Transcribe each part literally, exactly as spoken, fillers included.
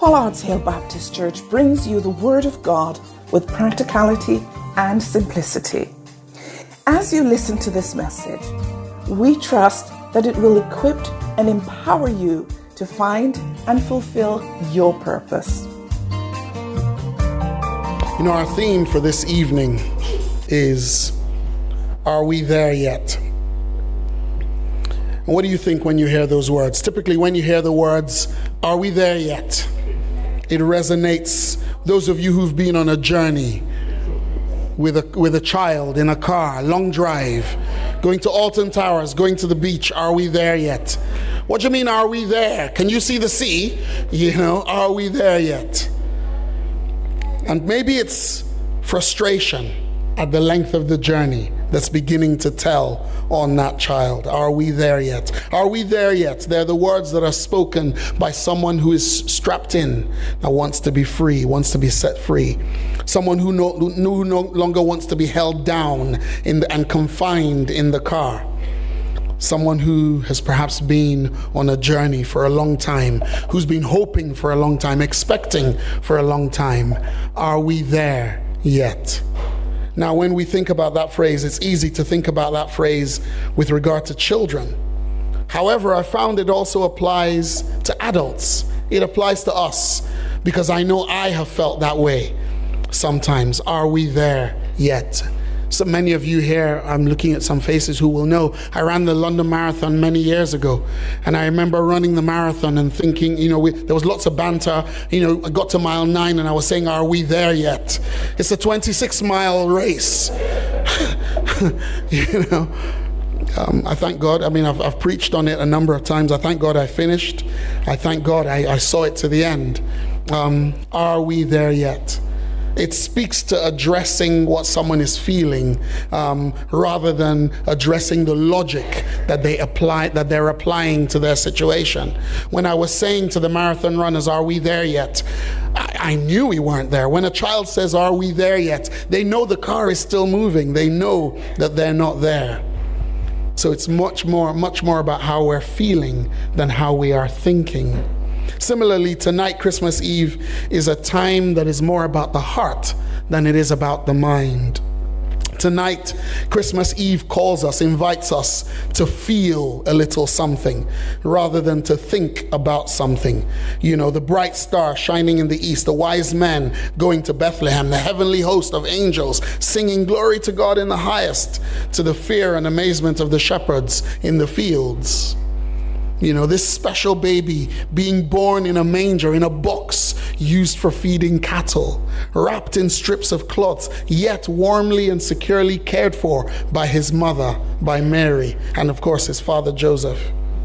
Pollard's Hill Baptist Church brings you the Word of God with practicality and simplicity. As you listen to this message, we trust that it will equip and empower you to find and fulfill your purpose. You know, our theme for this evening is, are we there yet? And what do you think when you hear those words? Typically, when you hear the words, are we there yet? It resonates. Those of you who've been on a journey with a with a child in a car, long drive, going to Alton Towers, going to the beach, are we there yet? What do you mean, are we there? Can you see the sea? You know, are we there yet? And maybe it's frustration at the length of the journey that's beginning to tell on that child. Are we there yet? Are we there yet? They're the words that are spoken by someone who is strapped in, that wants to be free, wants to be set free. Someone who no, who no longer wants to be held down in the, and confined in the car. Someone who has perhaps been on a journey for a long time, who's been hoping for a long time, expecting for a long time. Are we there yet? Now, when we think about that phrase, it's easy to think about that phrase with regard to children. However, I found it also applies to adults. It applies to us, because I know I have felt that way sometimes. Are we there yet? So many of you here, I'm looking at some faces who will know, I ran the London Marathon many years ago. And I remember running the marathon and thinking, you know, we, there was lots of banter. You know, I got to mile nine and I was saying, are we there yet? It's a twenty-six mile race. you know, um, I thank God. I mean, I've, I've preached on it a number of times. I thank God I finished. I thank God I, I saw it to the end. Um, are we there yet? It speaks to addressing what someone is feeling, um, rather than addressing the logic that they apply, that they're applying to their situation. When I was saying to the marathon runners, are we there yet? I, I knew we weren't there. When a child says, are we there yet? They know the car is still moving. They know that they're not there. So it's much more, much more about how we're feeling than how we are thinking. Similarly, tonight, Christmas Eve, is a time that is more about the heart than it is about the mind. Tonight, Christmas Eve calls us, invites us to feel a little something rather than to think about something. You know, the bright star shining in the east, the wise men going to Bethlehem, the heavenly host of angels singing glory to God in the highest, to the fear and amazement of the shepherds in the fields. You know, this special baby being born in a manger, in a box used for feeding cattle, wrapped in strips of cloth, yet warmly and securely cared for by his mother, by Mary, and of course his father Joseph.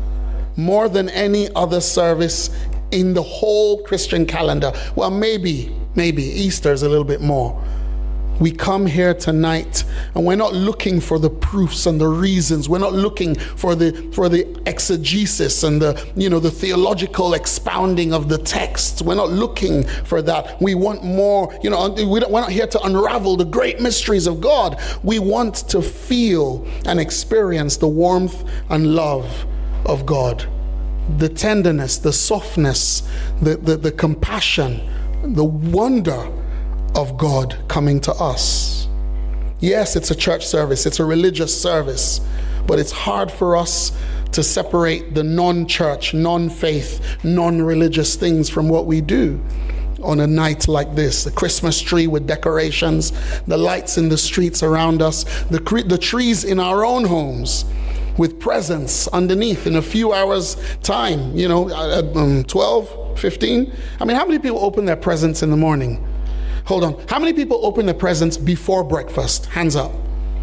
More than any other service in the whole Christian calendar, well, maybe, maybe Easter's a little bit more. We come here tonight and we're not looking for the proofs and the reasons. We're not looking for the for the exegesis and the, you know, the theological expounding of the text. We're not looking for that. We want more, you know, we don't, we're not here to unravel the great mysteries of God. We want to feel and experience the warmth and love of God. The tenderness, the softness, the, the, the compassion, the wonder of God coming to us. Yes, it's a church service, it's a religious service, but it's hard for us to separate the non-church, non-faith, non-religious things from what we do on a night like this. The Christmas tree with decorations, the lights in the streets around us, the, cre- the trees in our own homes with presents underneath in a few hours time, you know, um, twelve, fifteen. I mean, how many people open their presents in the morning? Hold on. How many people open their presents before breakfast? Hands up.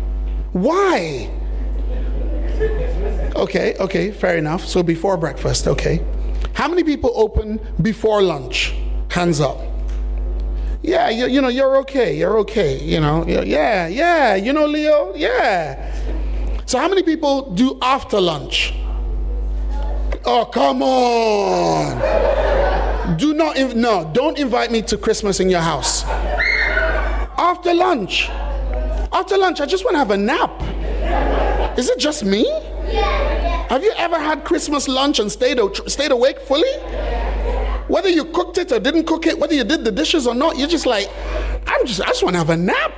Why? Okay, okay, fair enough. So before breakfast, okay. How many people open before lunch? Hands up. Yeah, you, you know, you're okay, you're okay, you know. Yeah, yeah, you know, Leo, yeah. So how many people do after lunch? Oh, come on. Do not, inv- no, don't invite me to Christmas in your house. After lunch. After lunch, I just want to have a nap. Is it just me? Yeah, yeah. Have you ever had Christmas lunch and stayed, stayed awake fully? Whether you cooked it or didn't cook it, whether you did the dishes or not, you're just like, I'm just, I just want to have a nap.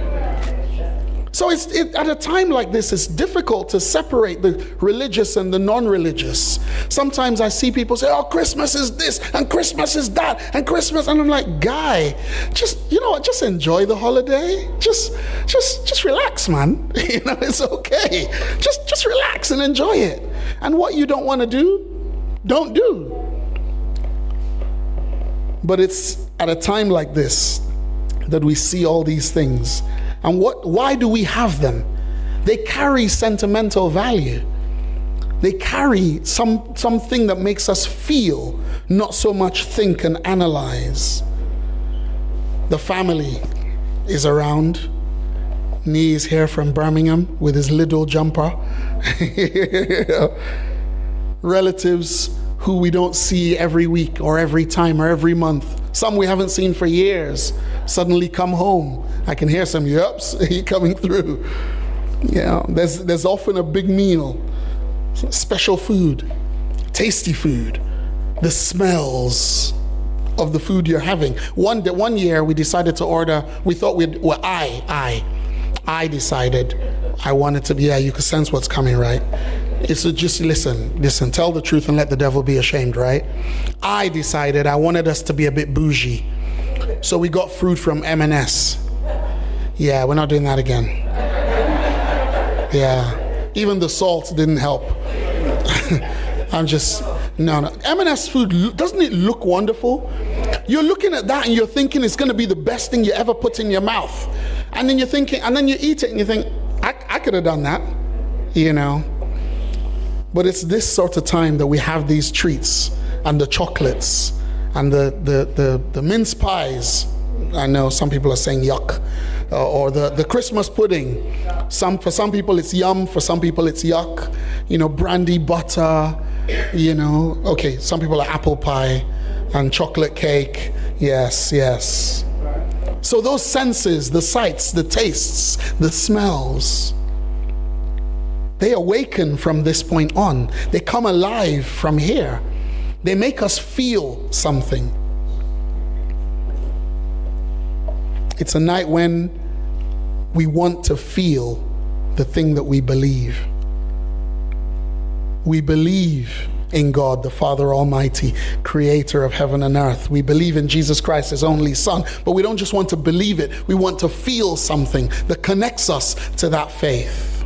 So it's it, at a time like this, it's difficult to separate the religious and the non-religious. Sometimes I see people say, oh, Christmas is this and Christmas is that and Christmas, and I'm like, guy, just, you know what, just enjoy the holiday. Just just just relax, man. You know, it's okay. Just just relax and enjoy it. And what you don't want to do, don't do. But it's at a time like this that we see all these things. And what? Why do we have them? They carry sentimental value. They carry some something that makes us feel, not so much think and analyze. The family is around. Nee is here from Birmingham with his little jumper. Relatives who we don't see every week or every time or every month. Some we haven't seen for years suddenly come home. I can hear some yups coming through. Yeah, there's there's often a big meal, special food, tasty food, the smells of the food you're having. One day, one year we decided to order. We thought we'd. Well, I I I decided I wanted to be. Yeah, you could sense what's coming, right? It's so just listen, listen. Tell the truth and let the devil be ashamed, right? I decided I wanted us to be a bit bougie, so we got fruit from M and S. Yeah, we're not doing that again. Yeah, even the salt didn't help. I'm just, no, no. M and S food, doesn't it look wonderful? You're looking at that and you're thinking it's going to be the best thing you ever put in your mouth. And then you're thinking, and then you eat it and you think, I, I could have done that, you know. But it's this sort of time that we have these treats and the chocolates and the, the, the, the mince pies. I know some people are saying yuck. Uh, or the, the Christmas pudding. Some for some people it's yum, for some people it's yuck. You know, brandy butter, you know. Okay, some people are apple pie and chocolate cake. Yes, yes. So those senses, the sights, the tastes, the smells, they awaken from this point on. They come alive from here. They make us feel something. It's a night when we want to feel the thing that we believe. We believe in God, the Father Almighty, creator of heaven and earth. We believe in Jesus Christ, his only Son. But we don't just want to believe it. We want to feel something that connects us to that faith.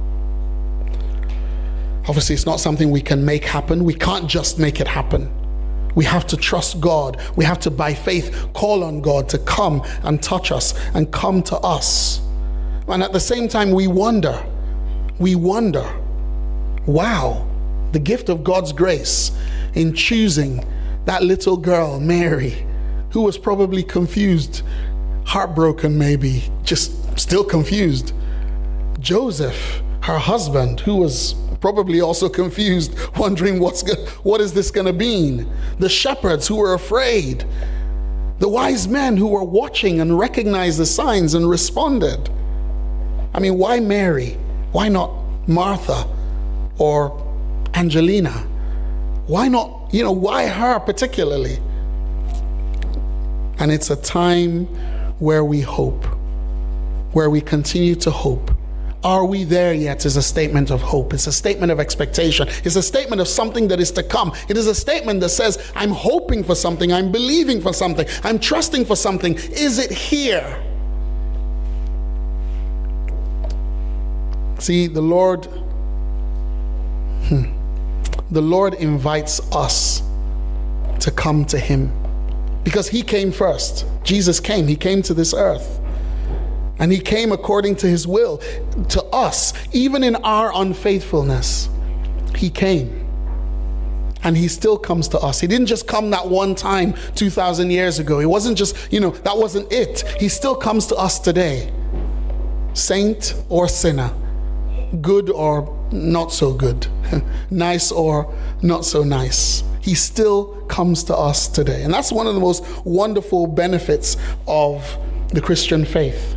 Obviously, it's not something we can make happen. We can't just make it happen. We have to trust God. We have to, by faith, call on God to come and touch us and come to us. And at the same time, we wonder, we wonder, wow, the gift of God's grace in choosing that little girl, Mary, who was probably confused, heartbroken maybe, just still confused. Joseph, her husband, who was probably also confused, wondering what's go- what is this going to mean? The shepherds who were afraid. The wise men who were watching and recognized the signs and responded. I mean, why Mary? Why not Martha or Angelina? Why not, you know, why her particularly? And it's a time where we hope, where we continue to hope. Are we there yet is a statement of hope. It's a statement of expectation. It's a statement of something that is to come. It is a statement that says, I'm hoping for something. I'm believing for something. I'm trusting for something. Is it here? See, the Lord, hmm, the Lord invites us to come to him because he came first. Jesus came. He came to this earth. And he came according to his will to us, even in our unfaithfulness. He came. And he still comes to us. He didn't just come that one time two thousand years ago. It wasn't just, you know, that wasn't it. He still comes to us today. Saint or sinner. Good or not so good. Nice or not so nice. He still comes to us today. And that's one of the most wonderful benefits of the Christian faith.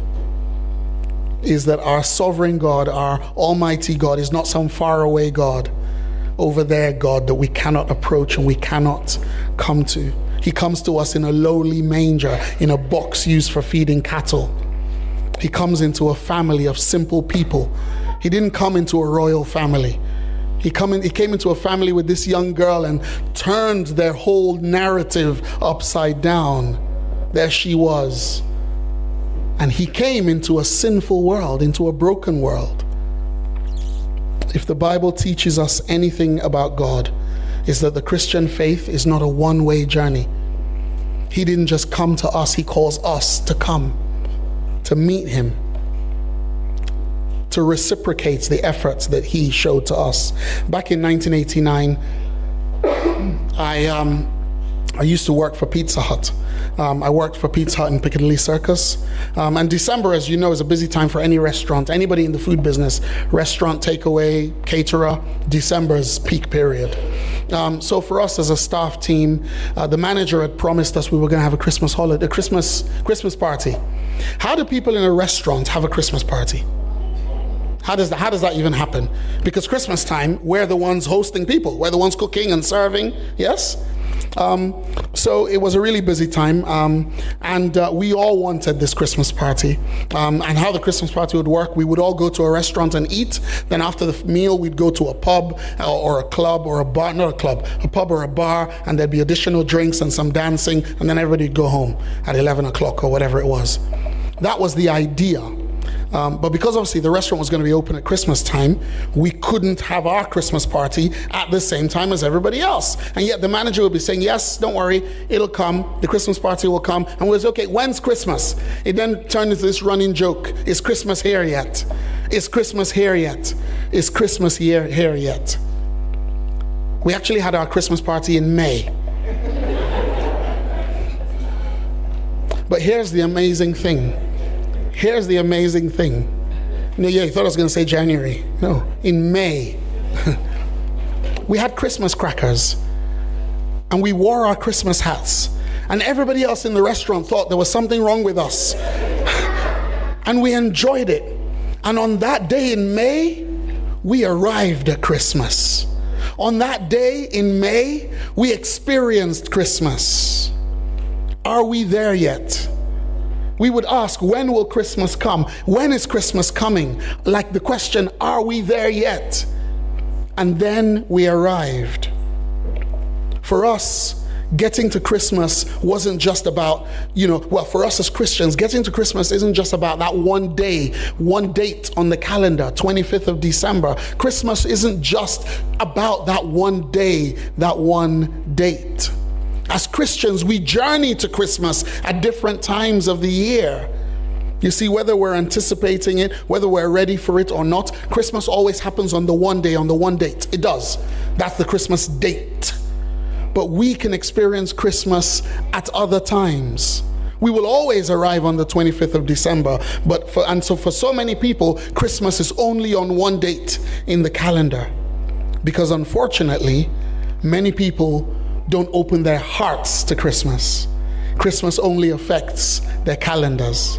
Is that our sovereign God, our almighty God, is not some faraway God, over there, God, that we cannot approach and we cannot come to. He comes to us in a lowly manger, in a box used for feeding cattle. He comes into a family of simple people. He didn't come into a royal family. He, come in, he came into a family with this young girl and turned their whole narrative upside down. There she was. And he came into a sinful world, into a broken world. If the Bible teaches us anything about God, is that the Christian faith is not a one-way journey. He didn't just come to us, he calls us to come, to meet him, to reciprocate the efforts that he showed to us. Back in nineteen eighty-nine, I um, I used to work for Pizza Hut. Um, I worked for Pizza Hut in Piccadilly Circus. Um, and December, as you know, is a busy time for any restaurant, anybody in the food business, restaurant, takeaway, caterer. December is peak period. Um, so for us as a staff team, uh, the manager had promised us we were going to have a Christmas holiday, a Christmas Christmas party. How do people in a restaurant have a Christmas party? How does that, how does that even happen? Because Christmas time, we're the ones hosting people. We're the ones cooking and serving. Yes? Um, so it was a really busy time, um, and uh, we all wanted this Christmas party. Um, and how the Christmas party would work, we would all go to a restaurant and eat. Then after the meal, we'd go to a pub or, or a club or a bar, not a club, a pub or a bar, and there'd be additional drinks and some dancing, and then everybody'd go home at eleven o'clock or whatever it was. That was the idea. Um, but because obviously the restaurant was going to be open at Christmas time, we couldn't have our Christmas party at the same time as everybody else. And yet the manager would be saying, yes, don't worry, it'll come. The Christmas party will come. And we'll say, okay, when's Christmas? It then turned into this running joke. Is Christmas here yet? Is Christmas here yet? Is Christmas here, here yet? We actually had our Christmas party in May. But here's the amazing thing. Here's the amazing thing. No, yeah, you thought I was going to say January. No, in May. We had Christmas crackers. And we wore our Christmas hats. And everybody else in the restaurant thought there was something wrong with us. And we enjoyed it. And on that day in May, we arrived at Christmas. On that day in May, we experienced Christmas. Are we there yet? We would ask, when will Christmas come? When is Christmas coming? Like the question, are we there yet? And then we arrived. For us, getting to Christmas wasn't just about, you know, well, for us as Christians, getting to Christmas isn't just about that one day, one date on the calendar, twenty-fifth of December. Christmas isn't just about that one day, that one date. As Christians, we journey to Christmas at different times of the year. You see, whether we're anticipating it, whether we're ready for it or not, Christmas always happens on the one day, on the one date. It does. That's the Christmas date. But we can experience Christmas at other times. We will always arrive on the twenty-fifth of December, but for, and so for so many people, Christmas is only on one date in the calendar. Because unfortunately, many people don't open their hearts to Christmas. Christmas only affects their calendars.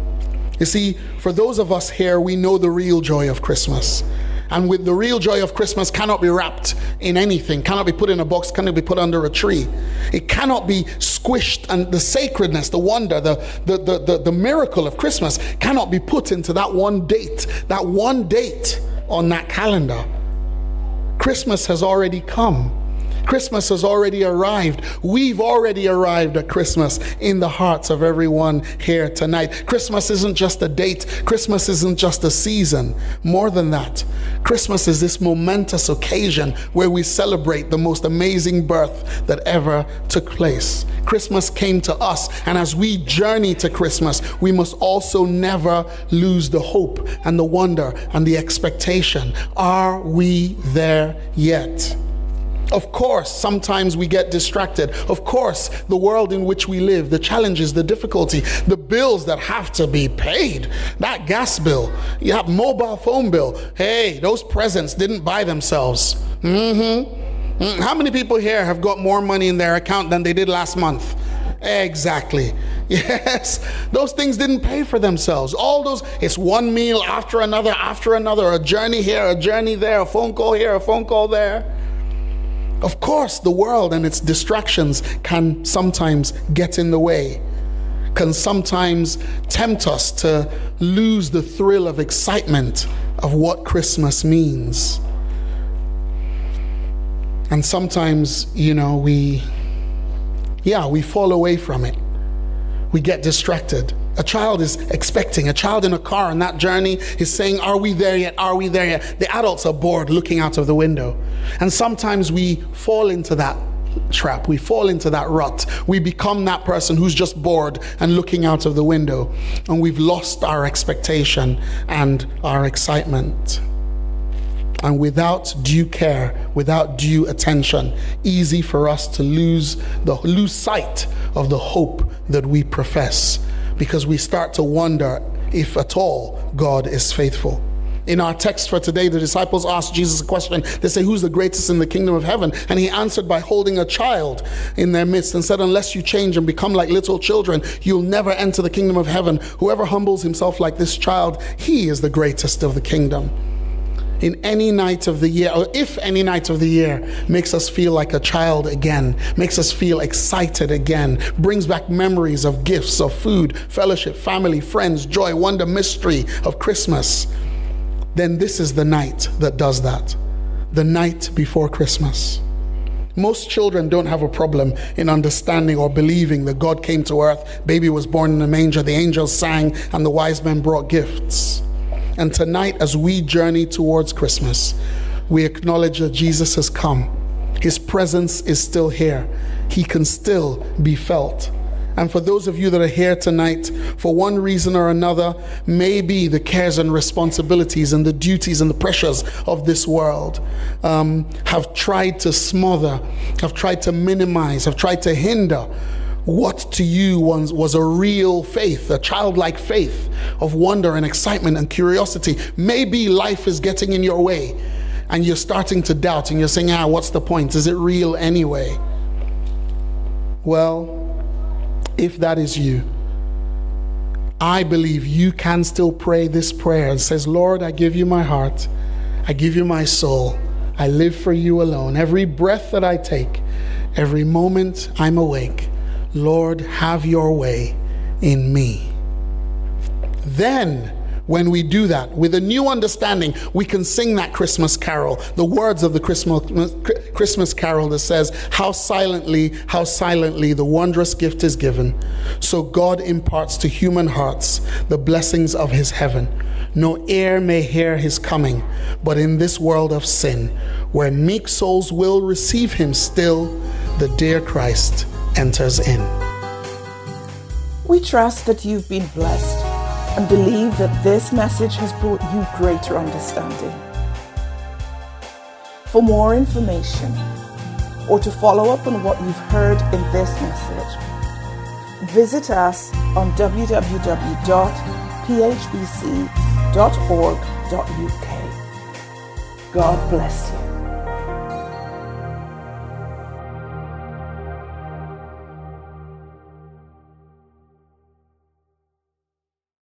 You see, for those of us here, we know the real joy of Christmas. And with the real joy of Christmas cannot be wrapped in anything, cannot be put in a box, cannot be put under a tree. It cannot be squished, and the sacredness, the wonder, the, the, the, the, the miracle of Christmas cannot be put into that one date, that one date on that calendar. Christmas has already come. Christmas has already arrived. We've already arrived at Christmas in the hearts of everyone here tonight. Christmas isn't just a date. Christmas isn't just a season. More than that, Christmas is this momentous occasion where we celebrate the most amazing birth that ever took place. Christmas came to us, and as we journey to Christmas, we must also never lose the hope and the wonder and the expectation. Are we there yet? Of course, sometimes we get distracted. Of course, the world in which we live, the challenges, the difficulty, the bills that have to be paid, that gas bill, you have mobile phone bill. Hey, those presents didn't buy themselves. Mm-hmm. Mm. How many people here have got more money in their account than they did last month? Exactly. Yes, those things didn't pay for themselves. All those, it's one meal after another, after another, a journey here, a journey there, a phone call here, a phone call there. Of course, the world and its distractions can sometimes get in the way, can sometimes tempt us to lose the thrill of excitement of what Christmas means. And sometimes, you know, we, yeah, we fall away from it. We get distracted. A child is expecting, a child in a car on that journey is saying, are we there yet? Are we there yet? The adults are bored looking out of the window. And sometimes we fall into that trap. We fall into that rut. We become that person who's just bored and looking out of the window. And we've lost our expectation and our excitement. And without due care, without due attention, easy for us to lose the lose sight of the hope that we profess, because we start to wonder if at all God is faithful. In our text for today, the disciples asked Jesus a question. They say, who's the greatest in the kingdom of heaven? And he answered by holding a child in their midst and said, unless you change and become like little children, you'll never enter the kingdom of heaven. Whoever humbles himself like this child, he is the greatest of the kingdom. In any night of the year, or if any night of the year makes us feel like a child again, makes us feel excited again, brings back memories of gifts, of food, fellowship, family, friends, joy, wonder, mystery of Christmas, then this is the night that does that. The night before Christmas. Most children don't have a problem in understanding or believing that God came to earth, baby was born in a manger, the angels sang, and the wise men brought gifts. And tonight, as we journey towards Christmas, we acknowledge that Jesus has come. His presence is still here. He can still be felt. And for those of you that are here tonight, for one reason or another, maybe the cares and responsibilities and the duties and the pressures of this world um, have tried to smother, have tried to minimize, have tried to hinder what to you was, was a real faith, a childlike faith of wonder and excitement and curiosity. Maybe life is getting in your way and you're starting to doubt and you're saying, ah, what's the point? Is it real anyway? Well, if that is you, I believe you can still pray this prayer and says, Lord, I give you my heart. I give you my soul. I live for you alone. Every breath that I take, every moment I'm awake, Lord, have your way in me. Then, when we do that, with a new understanding, we can sing that Christmas carol, the words of the Christmas, Christmas carol that says, how silently, how silently the wondrous gift is given. So God imparts to human hearts the blessings of his heaven. No ear may hear his coming, but in this world of sin, where meek souls will receive him still, the dear Christ enters in. We trust that you've been blessed and believe that this message has brought you greater understanding. For more information or to follow up on what you've heard in this message, visit us on w w w dot p h b c dot org dot u k. God bless you.